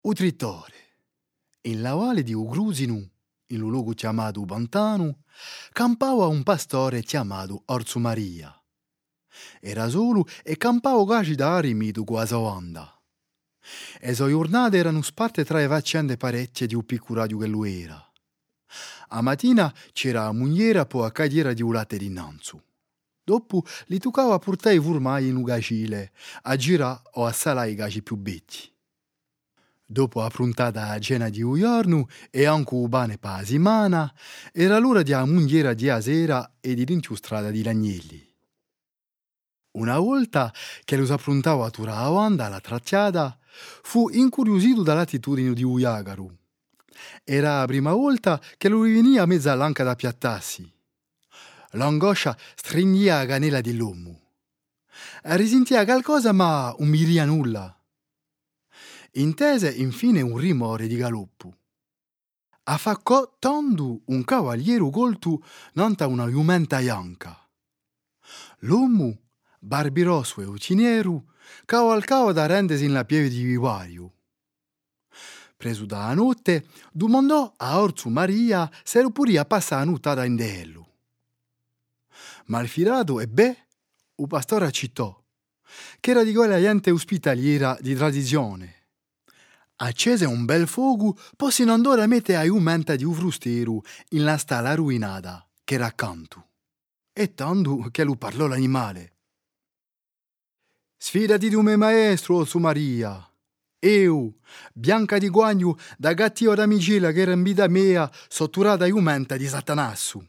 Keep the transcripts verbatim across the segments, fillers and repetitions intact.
U trittore, in la valle di Ugrusinu, in un luogo chiamato Pantano, campava un pastore chiamato Orzu Maria. Era solo e campava quasi da arimido quasi onda. E sue giornate erano sparte tra le faccende parecchie di un piccuradio che lui era. A mattina c'era la mogliera poi a cagliera di un latte dinanzi. Dopo li toccava portare i formaggi in un gacile, a girare o a salare i gaci più becchi. Dopo la prontata a cena di un giorno e anche un pane per la settimana, era l'ora di la mogliera di sera e di rinchiustrata di l'agnelli. Una volta che lo s'approntava a turare avanti alla tracciata, fu incuriosito dall'attitudine di un iagaru. Era la prima volta che lo veniva mezza l'anca da piattarsi. L'angoscia stringia la canela dell'uomo. Risentiva qualcosa ma non mi ria nulla. Intese infine un rumore di galoppo. Affaccò tondo un cavaliere colto nanta una jumenta bianca. L'uomo, barbirosso e uccineru, cavalcava da rendesi in la pieve di vivario. Preso dalla notte, domandò a Orzu Maria se lo podia passare la nottata in dello. Malfirato e beh, il pastore accettò, che era di quella gente ospitaliera di tradizione. Accese un bel fuoco, poi si andò a mettere a jumenta di un frustero in la stalla ruinata, che era accanto. E tanto che lo parlò l'animale. Sfidati di un mio maestro, Orzu Maria. Io, bianca di guagno, da gattio d'amicilla che era in vita mia, sotturata jumenta di Satanasso.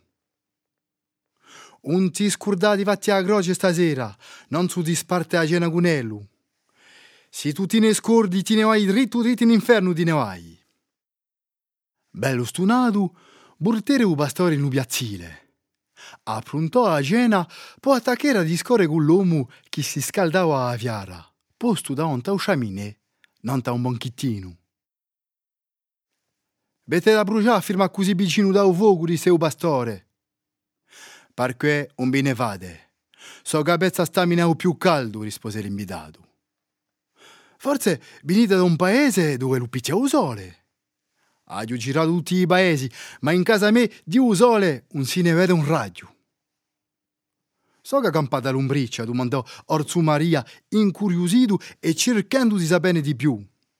Non ti scordati fatti a croce stasera, non su disparte a cena con ello. Se tu ti ne scordi, ti ne vai dritto dritto in inferno, ti ne vai. Bello stunato, burtere un pastore in un piazzile. Approntò la cena, poi attaccherà a discorrere con l'uomo che si scaldava a fiara, posto davanti a un sciaminè, non a un banchettino. Vete da bruciare a firmare così vicino da un fuoco, disse un pastore. Perché non bene fate. So capezza stamina o più caldo, rispose l'invitato. Forse venite da un paese dove lo picchia il sole. Ah, io ho girato tutti i paesi, ma in casa me di un sole non si ne vede un raggio. So che campata l'ombriccia, domandò Orzu Maria, incuriosito e cercando di saperne di più.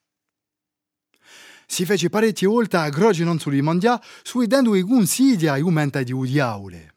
Si fece parecchie volte a croce non solo di mangiare, suidendo i consigli a jumenta di udiaule.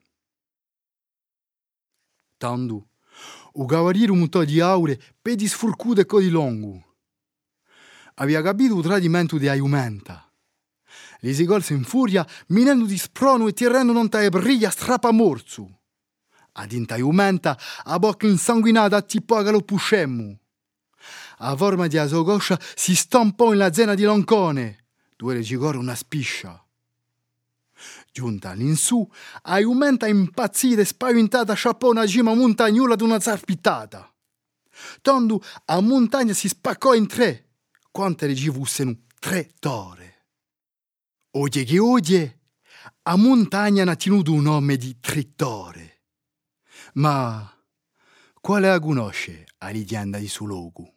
Tanto, o cavaliere montò di aure per di sfurcuto e codi lungo. Aveva capito il tradimento di jumenta. Li si colse in furia, minendo di sprono e tirando non tae briglia strappamorzu. Ad inta jumenta, a bocca insanguinata attippò a galoppo scemmo. A forma di sua coscia si stampò in la zena di Loncone, dove le gigora una spiscia. Giunta all'insù, a jumenta impazzita e spaventata sciappò una cima montagnola d'una zarpittata. Tondo a montagna si spaccò in tre, quante le ci fussero tre tore. Oye che oye, a montagna ha tenuto un nome di trittore. Ma quale la conosce a leggenda di suo luogo?